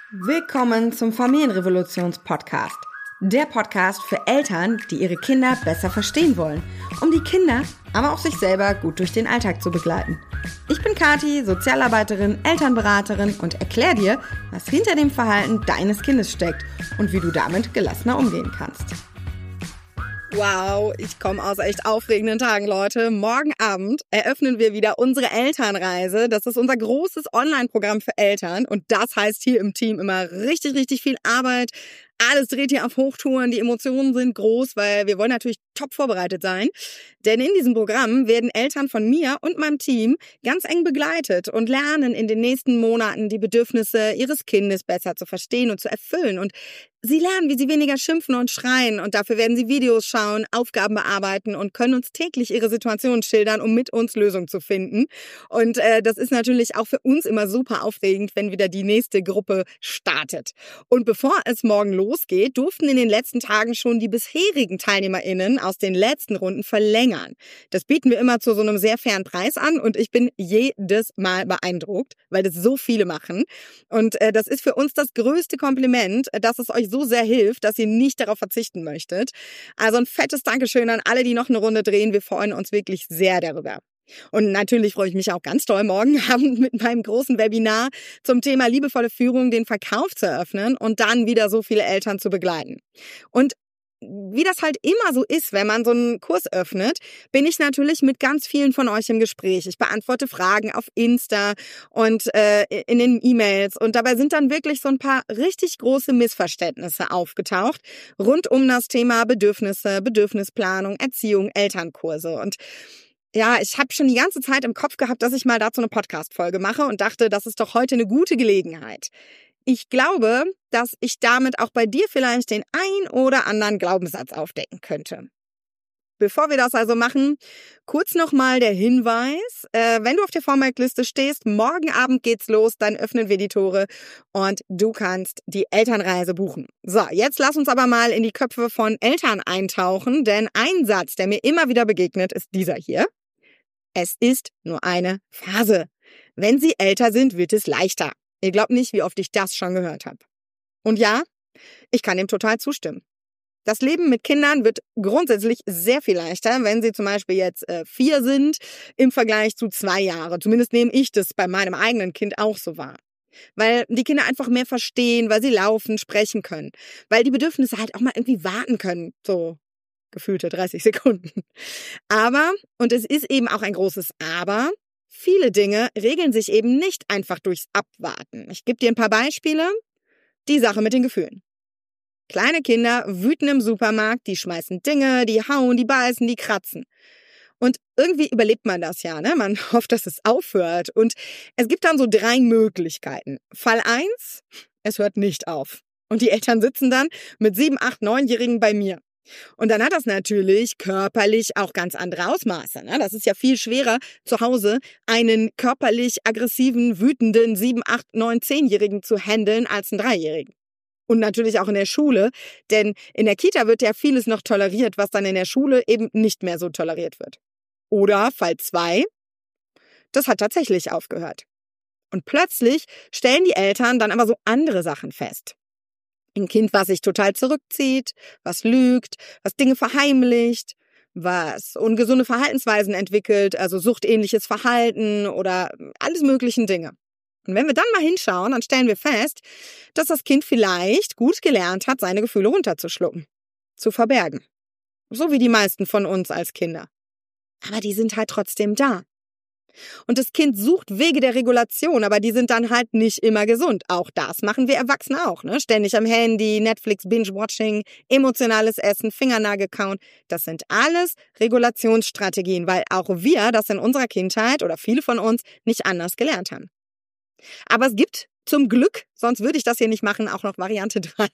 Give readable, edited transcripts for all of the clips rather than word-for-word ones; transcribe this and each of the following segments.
Willkommen zum Familienrevolutions-Podcast. Der Podcast für Eltern, die ihre Kinder besser verstehen wollen, um die Kinder, aber auch sich selber gut durch den Alltag zu begleiten. Ich bin Kathi, Sozialarbeiterin, Elternberaterin und erkläre dir, was hinter dem Verhalten deines Kindes steckt und wie du damit gelassener umgehen kannst. Wow, ich komme aus echt aufregenden Tagen, Leute. Morgen Abend eröffnen wir wieder unsere Elternreise. Das ist unser großes Online-Programm für Eltern und das heißt hier im Team immer richtig, richtig viel Arbeit. Alles dreht hier auf Hochtouren, die Emotionen sind groß, weil wir wollen natürlich top vorbereitet sein. Denn in diesem Programm werden Eltern von mir und meinem Team ganz eng begleitet und lernen in den nächsten Monaten die Bedürfnisse ihres Kindes besser zu verstehen und zu erfüllen. Und sie lernen, wie sie weniger schimpfen und schreien. Und dafür werden sie Videos schauen, Aufgaben bearbeiten und können uns täglich ihre Situation schildern, um mit uns Lösungen zu finden. Und das ist natürlich auch für uns immer super aufregend, wenn wieder die nächste Gruppe startet. Und bevor es morgen losgeht, durften in den letzten Tagen schon die bisherigen TeilnehmerInnen aus den letzten Runden verlängern. Das bieten wir immer zu so einem sehr fairen Preis an und ich bin jedes Mal beeindruckt, weil das so viele machen. Und das ist für uns das größte Kompliment, dass es euch so sehr hilft, dass ihr nicht darauf verzichten möchtet. Also ein fettes Dankeschön an alle, die noch eine Runde drehen. Wir freuen uns wirklich sehr darüber. Und natürlich freue ich mich auch ganz doll, morgen Abend mit meinem großen Webinar zum Thema liebevolle Führung den Verkauf zu eröffnen und dann wieder so viele Eltern zu begleiten. Und wie das halt immer so ist, wenn man so einen Kurs öffnet, bin ich natürlich mit ganz vielen von euch im Gespräch. Ich beantworte Fragen auf Insta und in den E-Mails. Und dabei sind dann wirklich so ein paar richtig große Missverständnisse aufgetaucht rund um das Thema Bedürfnisse, Bedürfnisplanung, Erziehung, Elternkurse. Und ja, ich habe schon die ganze Zeit im Kopf gehabt, dass ich mal dazu eine Podcast-Folge mache und dachte, das ist doch heute eine gute Gelegenheit. Ich glaube, dass ich damit auch bei dir vielleicht den ein oder anderen Glaubenssatz aufdecken könnte. Bevor wir das also machen, kurz nochmal der Hinweis, wenn du auf der Vormerkliste stehst, morgen Abend geht's los, dann öffnen wir die Tore und du kannst die Elternreise buchen. So, jetzt lass uns aber mal in die Köpfe von Eltern eintauchen, denn ein Satz, der mir immer wieder begegnet, ist dieser hier. Es ist nur eine Phase. Wenn sie älter sind, wird es leichter. Ihr glaubt nicht, wie oft ich das schon gehört habe. Und ja, ich kann dem total zustimmen. Das Leben mit Kindern wird grundsätzlich sehr viel leichter, wenn sie zum Beispiel jetzt 4 sind, im Vergleich zu 2 Jahre. Zumindest nehme ich das bei meinem eigenen Kind auch so wahr. Weil die Kinder einfach mehr verstehen, weil sie laufen, sprechen können. Weil die Bedürfnisse halt auch mal irgendwie warten können. So gefühlte 30 Sekunden. Aber, und es ist eben auch ein großes Aber, viele Dinge regeln sich eben nicht einfach durchs Abwarten. Ich gebe dir ein paar Beispiele. Die Sache mit den Gefühlen. Kleine Kinder wüten im Supermarkt, die schmeißen Dinge, die hauen, die beißen, die kratzen. Und irgendwie überlebt man das ja, ne? Man hofft, dass es aufhört. Und es gibt dann so 3 Möglichkeiten. Fall 1, es hört nicht auf. Und die Eltern sitzen dann mit 7, 8, 9-Jährigen bei mir. Und dann hat das natürlich körperlich auch ganz andere Ausmaße. Ne? Das ist ja viel schwerer, zu Hause einen körperlich aggressiven, wütenden 7, 8, 9, 10-Jährigen zu handeln als einen 3-Jährigen. Und natürlich auch in der Schule, denn in der Kita wird ja vieles noch toleriert, was dann in der Schule eben nicht mehr so toleriert wird. Oder Fall 2, das hat tatsächlich aufgehört. Und plötzlich stellen die Eltern dann aber so andere Sachen fest. Ein Kind, was sich total zurückzieht, was lügt, was Dinge verheimlicht, was ungesunde Verhaltensweisen entwickelt, also suchtähnliches Verhalten oder alles möglichen Dinge. Und wenn wir dann mal hinschauen, dann stellen wir fest, dass das Kind vielleicht gut gelernt hat, seine Gefühle runterzuschlucken, zu verbergen. So wie die meisten von uns als Kinder. Aber die sind halt trotzdem da. Und das Kind sucht Wege der Regulation, aber die sind dann halt nicht immer gesund. Auch das machen wir Erwachsene auch, ne? Ständig am Handy, Netflix, Binge-Watching, emotionales Essen, Fingernagel kauen. Das sind alles Regulationsstrategien, weil auch wir das in unserer Kindheit oder viele von uns nicht anders gelernt haben. Aber es gibt zum Glück, sonst würde ich das hier nicht machen, auch noch Variante 3.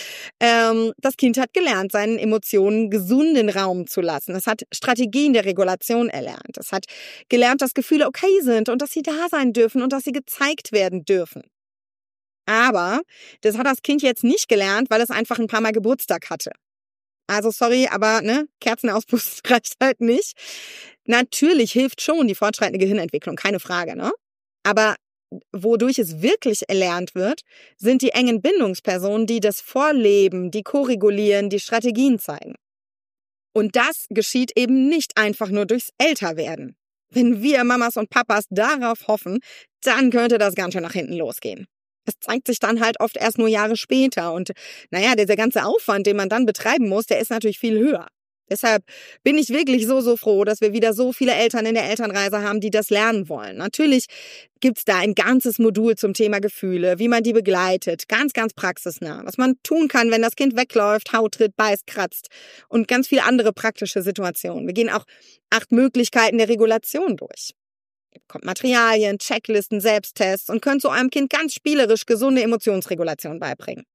Das Kind hat gelernt, seinen Emotionen gesunden Raum zu lassen. Es hat Strategien der Regulation erlernt. Es hat gelernt, dass Gefühle okay sind und dass sie da sein dürfen und dass sie gezeigt werden dürfen. Aber das hat das Kind jetzt nicht gelernt, weil es einfach ein paar Mal Geburtstag hatte. Also sorry, aber Kerzenauspuff reicht halt nicht. Natürlich hilft schon die fortschreitende Gehirnentwicklung, keine Frage, ne? Aber wodurch es wirklich erlernt wird, sind die engen Bindungspersonen, die das vorleben, die koregulieren, die Strategien zeigen. Und das geschieht eben nicht einfach nur durchs Älterwerden. Wenn wir Mamas und Papas darauf hoffen, dann könnte das ganz schön nach hinten losgehen. Es zeigt sich dann halt oft erst nur Jahre später und dieser ganze Aufwand, den man dann betreiben muss, der ist natürlich viel höher. Deshalb bin ich wirklich so froh, dass wir wieder so viele Eltern in der Elternreise haben, die das lernen wollen. Natürlich gibt's da ein ganzes Modul zum Thema Gefühle, wie man die begleitet, ganz, ganz praxisnah. Was man tun kann, wenn das Kind wegläuft, Haut tritt, beißt, kratzt und ganz viele andere praktische Situationen. Wir gehen auch 8 Möglichkeiten der Regulation durch. Ihr bekommt Materialien, Checklisten, Selbsttests und könnt so eurem Kind ganz spielerisch gesunde Emotionsregulation beibringen.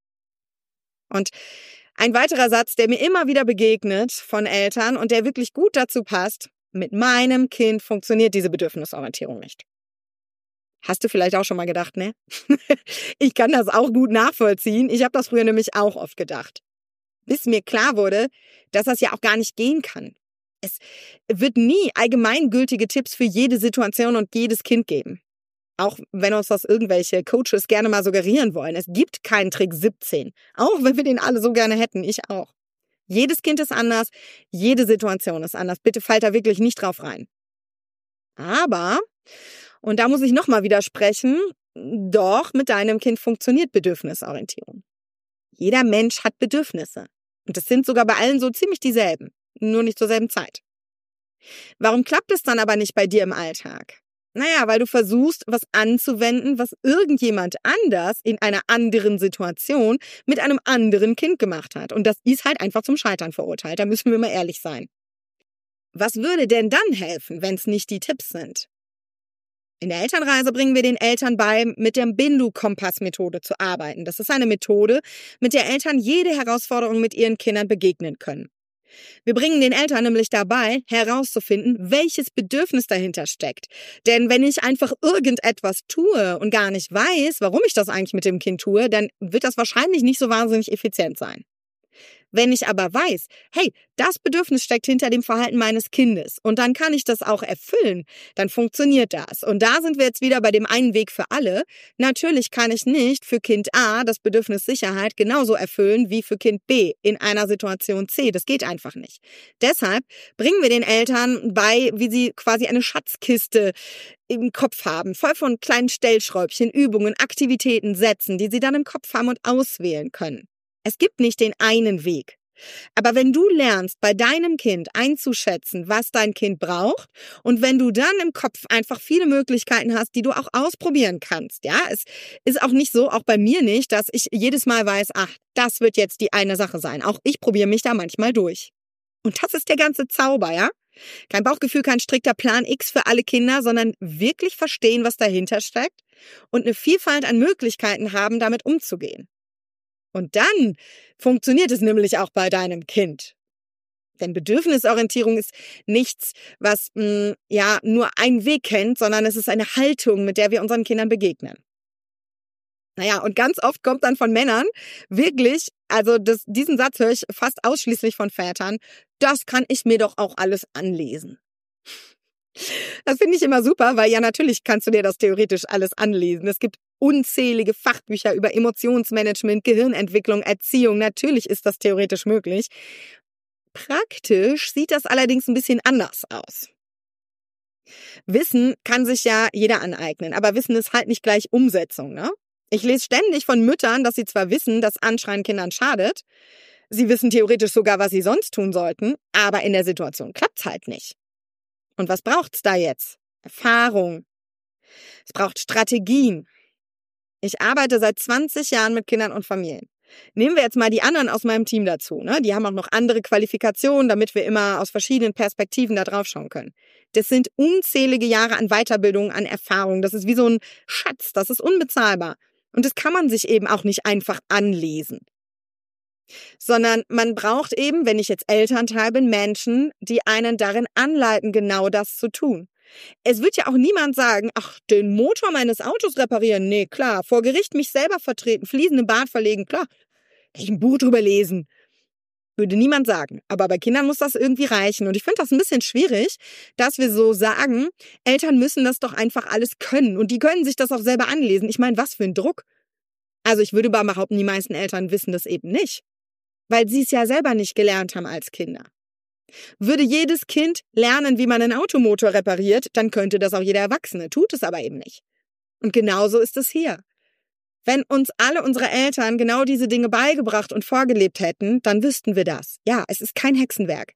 Und ein weiterer Satz, der mir immer wieder begegnet von Eltern und der wirklich gut dazu passt: Mit meinem Kind funktioniert diese Bedürfnisorientierung nicht. Hast du vielleicht auch schon mal gedacht, ne? Ich kann das auch gut nachvollziehen. Ich habe das früher nämlich auch oft gedacht. Bis mir klar wurde, dass das ja auch gar nicht gehen kann. Es wird nie allgemeingültige Tipps für jede Situation und jedes Kind geben. Auch wenn uns das irgendwelche Coaches gerne mal suggerieren wollen. Es gibt keinen Trick 17. Auch wenn wir den alle so gerne hätten. Ich auch. Jedes Kind ist anders. Jede Situation ist anders. Bitte fallt da wirklich nicht drauf rein. Aber, und da muss ich nochmal widersprechen, doch mit deinem Kind funktioniert Bedürfnisorientierung. Jeder Mensch hat Bedürfnisse. Und das sind sogar bei allen so ziemlich dieselben. Nur nicht zur selben Zeit. Warum klappt es dann aber nicht bei dir im Alltag? Weil du versuchst, was anzuwenden, was irgendjemand anders in einer anderen Situation mit einem anderen Kind gemacht hat. Und das ist halt einfach zum Scheitern verurteilt. Da müssen wir mal ehrlich sein. Was würde denn dann helfen, wenn es nicht die Tipps sind? In der Elternreise bringen wir den Eltern bei, mit der Bindu-Kompass-Methode zu arbeiten. Das ist eine Methode, mit der Eltern jede Herausforderung mit ihren Kindern begegnen können. Wir bringen den Eltern nämlich dabei, herauszufinden, welches Bedürfnis dahinter steckt. Denn wenn ich einfach irgendetwas tue und gar nicht weiß, warum ich das eigentlich mit dem Kind tue, dann wird das wahrscheinlich nicht so wahnsinnig effizient sein. Wenn ich aber weiß, hey, das Bedürfnis steckt hinter dem Verhalten meines Kindes und dann kann ich das auch erfüllen, dann funktioniert das. Und da sind wir jetzt wieder bei dem einen Weg für alle. Natürlich kann ich nicht für Kind A das Bedürfnis Sicherheit genauso erfüllen wie für Kind B in einer Situation C. Das geht einfach nicht. Deshalb bringen wir den Eltern bei, wie sie quasi eine Schatzkiste im Kopf haben, voll von kleinen Stellschräubchen, Übungen, Aktivitäten, Sätzen, die sie dann im Kopf haben und auswählen können. Es gibt nicht den einen Weg. Aber wenn du lernst, bei deinem Kind einzuschätzen, was dein Kind braucht und wenn du dann im Kopf einfach viele Möglichkeiten hast, die du auch ausprobieren kannst, ja, es ist auch nicht so, auch bei mir nicht, dass ich jedes Mal weiß, das wird jetzt die eine Sache sein. Auch ich probiere mich da manchmal durch. Und das ist der ganze Zauber, ja? Kein Bauchgefühl, kein strikter Plan X für alle Kinder, sondern wirklich verstehen, was dahinter steckt und eine Vielfalt an Möglichkeiten haben, damit umzugehen. Und dann funktioniert es nämlich auch bei deinem Kind. Denn Bedürfnisorientierung ist nichts, was nur einen Weg kennt, sondern es ist eine Haltung, mit der wir unseren Kindern begegnen. Und ganz oft kommt dann von Männern wirklich, diesen Satz höre ich fast ausschließlich von Vätern, das kann ich mir doch auch alles anlesen. Das finde ich immer super, weil ja natürlich kannst du dir das theoretisch alles anlesen. Es gibt unzählige Fachbücher über Emotionsmanagement, Gehirnentwicklung, Erziehung. Natürlich ist das theoretisch möglich. Praktisch sieht das allerdings ein bisschen anders aus. Wissen kann sich ja jeder aneignen, aber Wissen ist halt nicht gleich Umsetzung, ne? Ich lese ständig von Müttern, dass sie zwar wissen, dass Anschreien Kindern schadet, sie wissen theoretisch sogar, was sie sonst tun sollten, aber in der Situation klappt's halt nicht. Und was braucht's da jetzt? Erfahrung. Es braucht Strategien. Ich arbeite seit 20 Jahren mit Kindern und Familien. Nehmen wir jetzt mal die anderen aus meinem Team dazu, ne? Die haben auch noch andere Qualifikationen, damit wir immer aus verschiedenen Perspektiven da drauf schauen können. Das sind unzählige Jahre an Weiterbildung, an Erfahrung. Das ist wie so ein Schatz, das ist unbezahlbar. Und das kann man sich eben auch nicht einfach anlesen. Sondern man braucht eben, wenn ich jetzt Elternteil bin, Menschen, die einen darin anleiten, genau das zu tun. Es wird ja auch niemand sagen, den Motor meines Autos reparieren, nee, klar, vor Gericht mich selber vertreten, Fliesen im Bad verlegen, klar, kann ich ein Buch drüber lesen. Würde niemand sagen. Aber bei Kindern muss das irgendwie reichen. Und ich finde das ein bisschen schwierig, dass wir so sagen, Eltern müssen das doch einfach alles können. Und die können sich das auch selber anlesen. Ich meine, was für ein Druck. Also ich würde mal behaupten, die meisten Eltern wissen das eben nicht. Weil sie es ja selber nicht gelernt haben als Kinder. Würde jedes Kind lernen, wie man einen Automotor repariert, dann könnte das auch jeder Erwachsene. Tut es aber eben nicht. Und genauso ist es hier. Wenn uns alle unsere Eltern genau diese Dinge beigebracht und vorgelebt hätten, dann wüssten wir das. Ja, es ist kein Hexenwerk.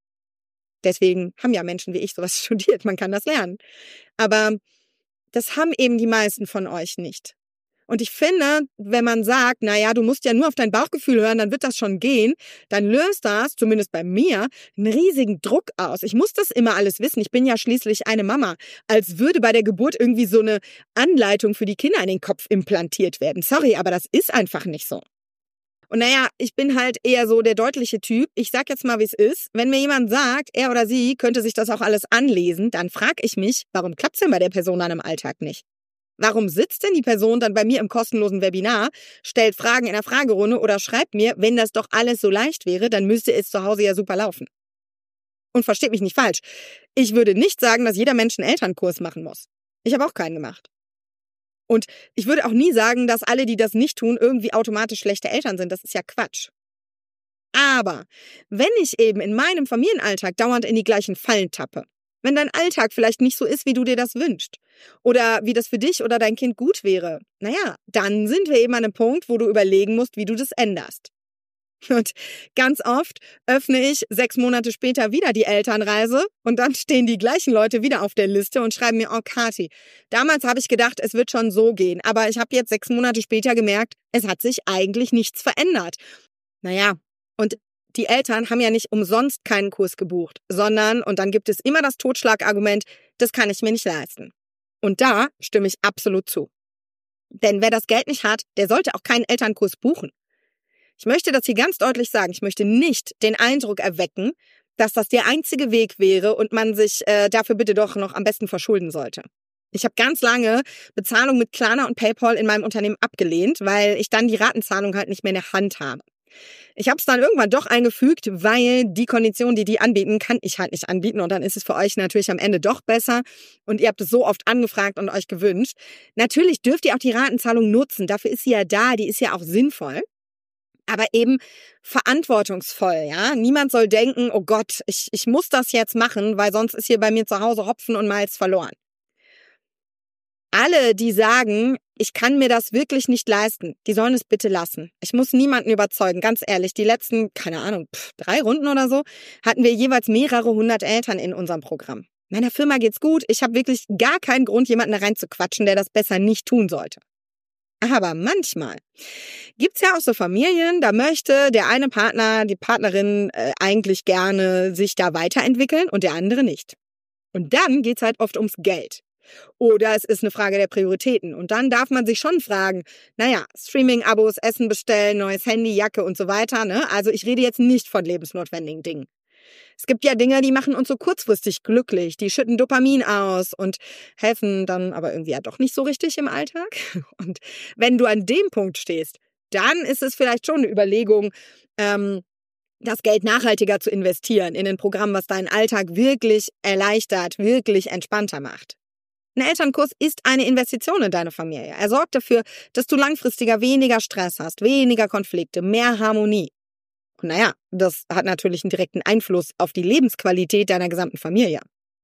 Deswegen haben ja Menschen wie ich sowas studiert, man kann das lernen. Aber das haben eben die meisten von euch nicht. Und ich finde, wenn man sagt, naja, du musst ja nur auf dein Bauchgefühl hören, dann wird das schon gehen, dann löst das, zumindest bei mir, einen riesigen Druck aus. Ich muss das immer alles wissen. Ich bin ja schließlich eine Mama. Als würde bei der Geburt irgendwie so eine Anleitung für die Kinder in den Kopf implantiert werden. Sorry, aber das ist einfach nicht so. Und naja, ich bin halt eher so der deutliche Typ. Ich sag jetzt mal, wie es ist. Wenn mir jemand sagt, er oder sie könnte sich das auch alles anlesen, dann frage ich mich, warum klappt's denn bei der Person dann im Alltag nicht? Warum sitzt denn die Person dann bei mir im kostenlosen Webinar, stellt Fragen in der Fragerunde oder schreibt mir, wenn das doch alles so leicht wäre, dann müsste es zu Hause ja super laufen. Und versteht mich nicht falsch. Ich würde nicht sagen, dass jeder Mensch einen Elternkurs machen muss. Ich habe auch keinen gemacht. Und ich würde auch nie sagen, dass alle, die das nicht tun, irgendwie automatisch schlechte Eltern sind. Das ist ja Quatsch. Aber wenn ich eben in meinem Familienalltag dauernd in die gleichen Fallen tappe, wenn dein Alltag vielleicht nicht so ist, wie du dir das wünschst, oder wie das für dich oder dein Kind gut wäre, naja, dann sind wir eben an einem Punkt, wo du überlegen musst, wie du das änderst. Und ganz oft öffne ich 6 Monate später wieder die Elternreise und dann stehen die gleichen Leute wieder auf der Liste und schreiben mir, oh Kathi, damals habe ich gedacht, es wird schon so gehen, aber ich habe jetzt 6 Monate später gemerkt, es hat sich eigentlich nichts verändert. Naja, und die Eltern haben ja nicht umsonst keinen Kurs gebucht, sondern, und dann gibt es immer das Totschlagargument, das kann ich mir nicht leisten. Und da stimme ich absolut zu. Denn wer das Geld nicht hat, der sollte auch keinen Elternkurs buchen. Ich möchte das hier ganz deutlich sagen. Ich möchte nicht den Eindruck erwecken, dass das der einzige Weg wäre und man sich dafür bitte doch noch am besten verschulden sollte. Ich habe ganz lange Bezahlung mit Klarna und PayPal in meinem Unternehmen abgelehnt, weil ich dann die Ratenzahlung halt nicht mehr in der Hand habe. Ich habe es dann irgendwann doch eingefügt, weil die Konditionen, die anbieten, kann ich halt nicht anbieten und dann ist es für euch natürlich am Ende doch besser und ihr habt es so oft angefragt und euch gewünscht. Natürlich dürft ihr auch die Ratenzahlung nutzen, dafür ist sie ja da, die ist ja auch sinnvoll. Aber eben verantwortungsvoll, ja. Niemand soll denken, oh Gott, ich muss das jetzt machen, weil sonst ist hier bei mir zu Hause Hopfen und Malz verloren. Alle, die sagen, ich kann mir das wirklich nicht leisten, die sollen es bitte lassen. Ich muss niemanden überzeugen, ganz ehrlich. Die letzten, keine Ahnung, 3 Runden oder so, hatten wir jeweils mehrere 100 Eltern in unserem Programm. Meiner Firma geht's gut. Ich habe wirklich gar keinen Grund, jemanden da reinzuquatschen, der das besser nicht tun sollte. Aber manchmal gibt's ja auch so Familien, da möchte der eine Partner, die Partnerin eigentlich gerne sich da weiterentwickeln und der andere nicht. Und dann geht's halt oft ums Geld. Oder es ist eine Frage der Prioritäten. Und dann darf man sich schon fragen, naja, Streaming-Abos, Essen bestellen, neues Handy, Jacke und so weiter, ne? Also ich rede jetzt nicht von lebensnotwendigen Dingen. Es gibt ja Dinge, die machen uns so kurzfristig glücklich, die schütten Dopamin aus und helfen dann aber irgendwie ja doch nicht so richtig im Alltag. Und wenn du an dem Punkt stehst, dann ist es vielleicht schon eine Überlegung, das Geld nachhaltiger zu investieren in ein Programm, was deinen Alltag wirklich erleichtert, wirklich entspannter macht. Ein Elternkurs ist eine Investition in deine Familie. Er sorgt dafür, dass du langfristiger weniger Stress hast, weniger Konflikte, mehr Harmonie. Und naja, das hat natürlich einen direkten Einfluss auf die Lebensqualität deiner gesamten Familie.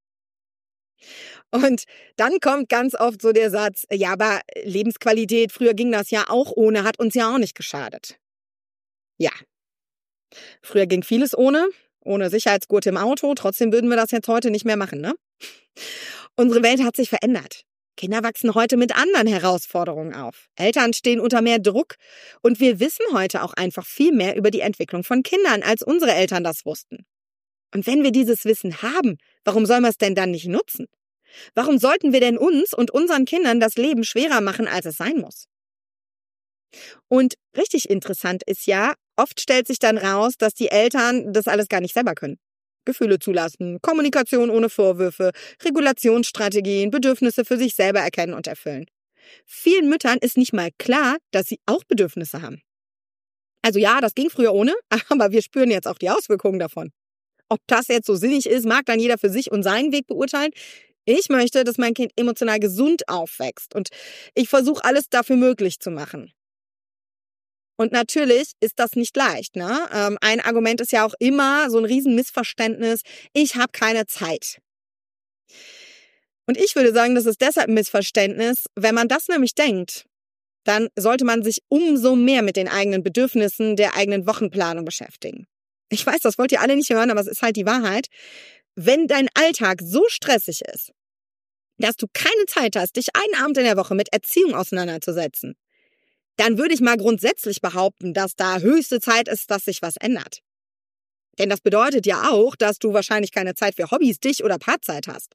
Und dann kommt ganz oft so der Satz, ja, aber Lebensqualität, früher ging das ja auch ohne, hat uns ja auch nicht geschadet. Ja, früher ging vieles ohne Sicherheitsgurt im Auto, trotzdem würden wir das jetzt heute nicht mehr machen, ne? Unsere Welt hat sich verändert. Kinder wachsen heute mit anderen Herausforderungen auf. Eltern stehen unter mehr Druck und wir wissen heute auch einfach viel mehr über die Entwicklung von Kindern, als unsere Eltern das wussten. Und wenn wir dieses Wissen haben, warum sollen wir es denn dann nicht nutzen? Warum sollten wir denn uns und unseren Kindern das Leben schwerer machen, als es sein muss? Und richtig interessant ist ja, oft stellt sich dann raus, dass die Eltern das alles gar nicht selber können. Gefühle zulassen, Kommunikation ohne Vorwürfe, Regulationsstrategien, Bedürfnisse für sich selber erkennen und erfüllen. Vielen Müttern ist nicht mal klar, dass sie auch Bedürfnisse haben. Also ja, das ging früher ohne, aber wir spüren jetzt auch die Auswirkungen davon. Ob das jetzt so sinnig ist, mag dann jeder für sich und seinen Weg beurteilen. Ich möchte, dass mein Kind emotional gesund aufwächst und ich versuche alles dafür möglich zu machen. Und natürlich ist das nicht leicht, ne? Ein Argument ist ja auch immer so ein Riesenmissverständnis. Ich habe keine Zeit. Und ich würde sagen, das ist deshalb ein Missverständnis. Wenn man das nämlich denkt, dann sollte man sich umso mehr mit den eigenen Bedürfnissen der eigenen Wochenplanung beschäftigen. Ich weiß, das wollt ihr alle nicht hören, aber es ist halt die Wahrheit. Wenn dein Alltag so stressig ist, dass du keine Zeit hast, dich einen Abend in der Woche mit Erziehung auseinanderzusetzen, dann würde ich mal grundsätzlich behaupten, dass da höchste Zeit ist, dass sich was ändert. Denn das bedeutet ja auch, dass du wahrscheinlich keine Zeit für Hobbys, dich oder Paarzeit hast.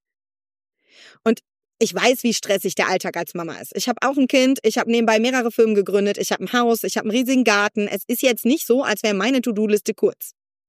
Und ich weiß, wie stressig der Alltag als Mama ist. Ich habe auch ein Kind, ich habe nebenbei mehrere Firmen gegründet, ich habe ein Haus, ich habe einen riesigen Garten. Es ist jetzt nicht so, als wäre meine To-Do-Liste kurz.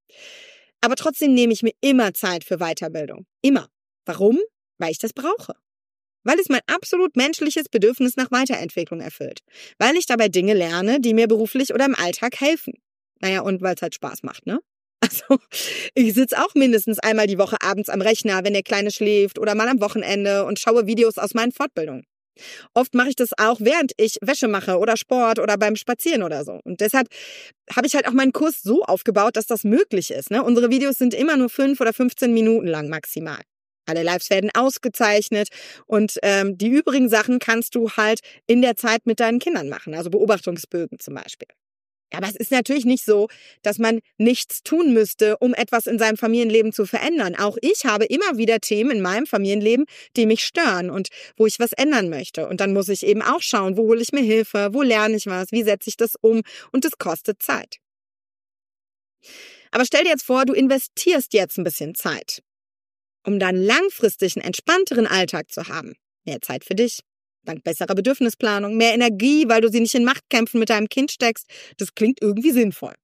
Aber trotzdem nehme ich mir immer Zeit für Weiterbildung. Immer. Warum? Weil ich das brauche. Weil es mein absolut menschliches Bedürfnis nach Weiterentwicklung erfüllt. Weil ich dabei Dinge lerne, die mir beruflich oder im Alltag helfen. Naja, und weil es halt Spaß macht, ne? Also, ich sitze auch mindestens einmal die Woche abends am Rechner, wenn der Kleine schläft oder mal am Wochenende und schaue Videos aus meinen Fortbildungen. Oft mache ich das auch, während ich Wäsche mache oder Sport oder beim Spazieren oder so. Und deshalb habe ich halt auch meinen Kurs so aufgebaut, dass das möglich ist, ne? Unsere Videos sind immer nur 5 oder 15 Minuten lang maximal. Alle Lives werden ausgezeichnet und die übrigen Sachen kannst du halt in der Zeit mit deinen Kindern machen, also Beobachtungsbögen zum Beispiel. Aber es ist natürlich nicht so, dass man nichts tun müsste, um etwas in seinem Familienleben zu verändern. Auch ich habe immer wieder Themen in meinem Familienleben, die mich stören und wo ich was ändern möchte. Und dann muss ich eben auch schauen, wo hole ich mir Hilfe, wo lerne ich was, wie setze ich das um und das kostet Zeit. Aber stell dir jetzt vor, du investierst jetzt ein bisschen Zeit, um dann langfristig einen entspannteren Alltag zu haben. Mehr Zeit für dich. Dank besserer Bedürfnisplanung, mehr Energie, weil du sie nicht in Machtkämpfen mit deinem Kind steckst. Das klingt irgendwie sinnvoll.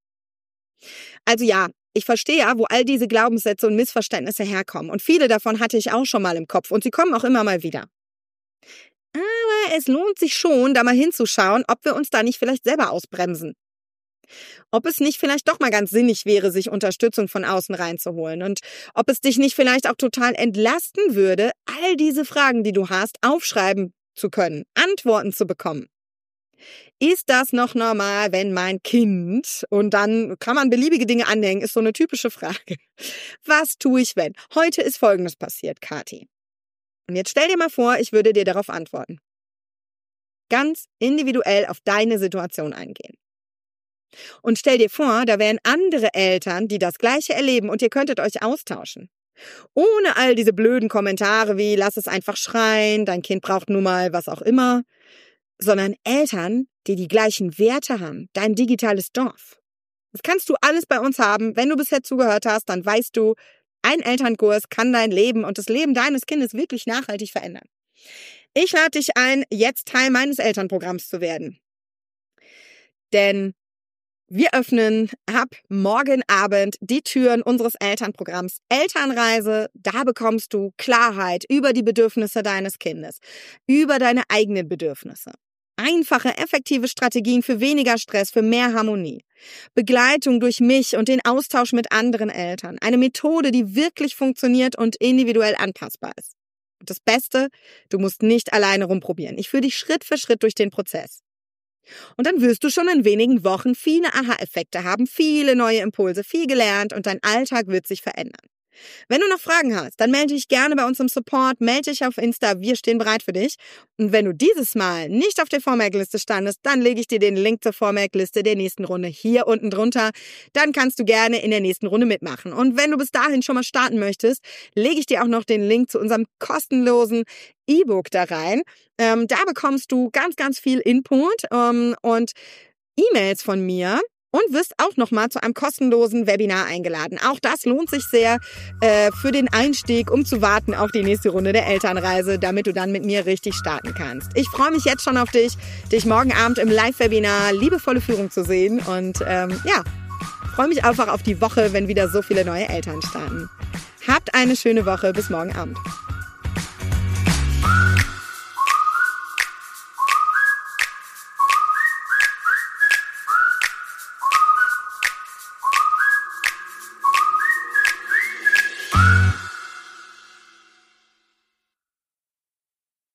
Also ja, ich verstehe ja, wo all diese Glaubenssätze und Missverständnisse herkommen. Und viele davon hatte ich auch schon mal im Kopf und sie kommen auch immer mal wieder. Aber es lohnt sich schon, da mal hinzuschauen, ob wir uns da nicht vielleicht selber ausbremsen. Ob es nicht vielleicht doch mal ganz sinnig wäre, sich Unterstützung von außen reinzuholen und ob es dich nicht vielleicht auch total entlasten würde, all diese Fragen, die du hast, aufschreiben zu können, Antworten zu bekommen. Ist das noch normal, wenn mein Kind, und dann kann man beliebige Dinge anhängen, ist so eine typische Frage. Was tue ich, wenn? Heute ist Folgendes passiert, Kathi. Und jetzt stell dir mal vor, ich würde dir darauf antworten. Ganz individuell auf deine Situation eingehen. Und stell dir vor, da wären andere Eltern, die das Gleiche erleben und ihr könntet euch austauschen. Ohne all diese blöden Kommentare wie, lass es einfach schreien, dein Kind braucht nun mal was auch immer, sondern Eltern, die die gleichen Werte haben, dein digitales Dorf. Das kannst du alles bei uns haben. Wenn du bisher zugehört hast, dann weißt du, ein Elternkurs kann dein Leben und das Leben deines Kindes wirklich nachhaltig verändern. Ich lade dich ein, jetzt Teil meines Elternprogramms zu werden. Denn wir öffnen ab morgen Abend die Türen unseres Elternprogramms Elternreise. Da bekommst du Klarheit über die Bedürfnisse deines Kindes, über deine eigenen Bedürfnisse. Einfache, effektive Strategien für weniger Stress, für mehr Harmonie. Begleitung durch mich und den Austausch mit anderen Eltern. Eine Methode, die wirklich funktioniert und individuell anpassbar ist. Und das Beste, du musst nicht alleine rumprobieren. Ich führe dich Schritt für Schritt durch den Prozess. Und dann wirst du schon in wenigen Wochen viele Aha-Effekte haben, viele neue Impulse, viel gelernt und dein Alltag wird sich verändern. Wenn du noch Fragen hast, dann melde dich gerne bei uns im Support, melde dich auf Insta, wir stehen bereit für dich. Und wenn du dieses Mal nicht auf der Vormerkliste standest, dann lege ich dir den Link zur Vormerkliste der nächsten Runde hier unten drunter. Dann kannst du gerne in der nächsten Runde mitmachen. Und wenn du bis dahin schon mal starten möchtest, lege ich dir auch noch den Link zu unserem kostenlosen E-Book da rein. Da bekommst du ganz, ganz viel Input und E-Mails von mir. Und wirst auch nochmal zu einem kostenlosen Webinar eingeladen. Auch das lohnt sich sehr für den Einstieg, um zu warten auf die nächste Runde der Elternreise, damit du dann mit mir richtig starten kannst. Ich freue mich jetzt schon auf dich morgen Abend im Live-Webinar Liebevolle Führung zu sehen. Und freue mich einfach auf die Woche, wenn wieder so viele neue Eltern starten. Habt eine schöne Woche. Bis morgen Abend.